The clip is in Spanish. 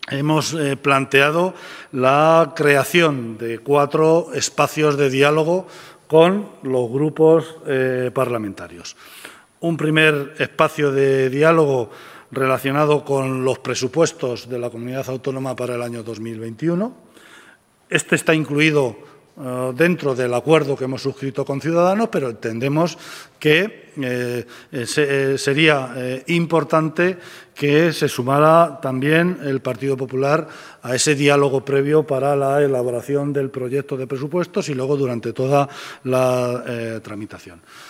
hemos planteado la creación de 4 espacios de diálogo con los grupos parlamentarios. Un primer espacio de diálogo relacionado con los presupuestos de la Comunidad Autónoma para el año 2021. Este está incluido dentro del acuerdo que hemos suscrito con Ciudadanos, pero entendemos que sería importante que se sumara también el Partido Popular a ese diálogo previo para la elaboración del proyecto de presupuestos y luego durante toda la tramitación.